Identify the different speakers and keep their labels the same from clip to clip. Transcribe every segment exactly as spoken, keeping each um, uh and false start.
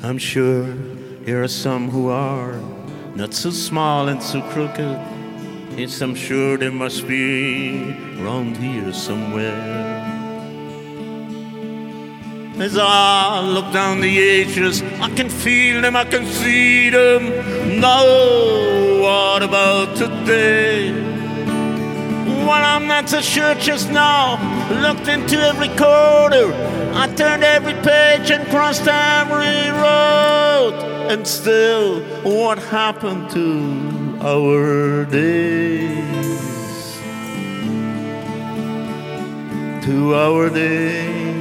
Speaker 1: I'm sure there are some who are not so small and so crooked. Yes, I'm sure there must be around here somewhere. As I look down the ages, I can feel them, I can see them. Now, what about today? Well, I'm not so sure just now. Looked into every corner, I turned every page and crossed every road. And still, what happened to our days? To our days.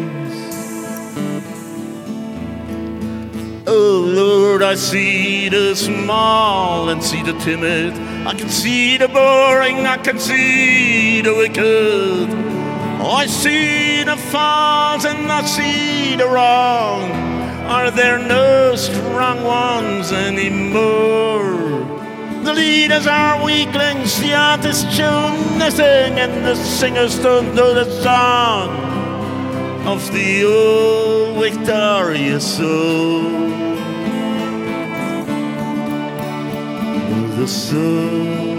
Speaker 1: Oh Lord, I see the small and see the timid. I can see the boring, I can see the wicked. I see the false and I see the wrong. Are there no strong ones anymore? The leaders are weaklings, the artists tune nothing, and the singers don't know the song of the old victorious soul. The soul.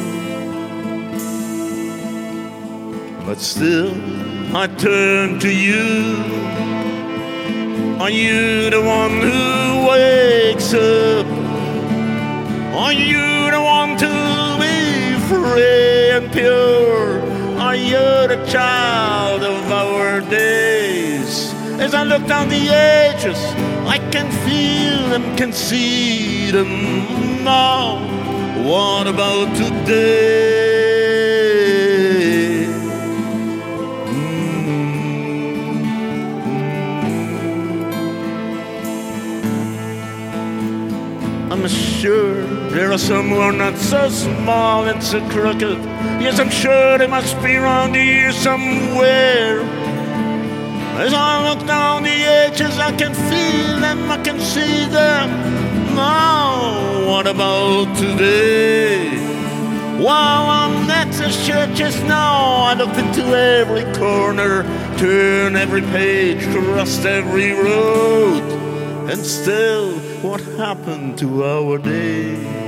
Speaker 1: But still I turn to you. Are you the one who wakes up? Are you the one to be free and pure? Are you the child of our days? As I look down the ages, I can feel them, can see them now. What about today? Mm-hmm. I'm sure there are some who are not so small and so crooked. Yes, I'm sure they must be around here somewhere. As I look down the ages, I can feel them, I can see them. Now, what about today? While I'm not so sure just now, I looked into every corner, turned every page, crossed every road. And still, what happened to our days?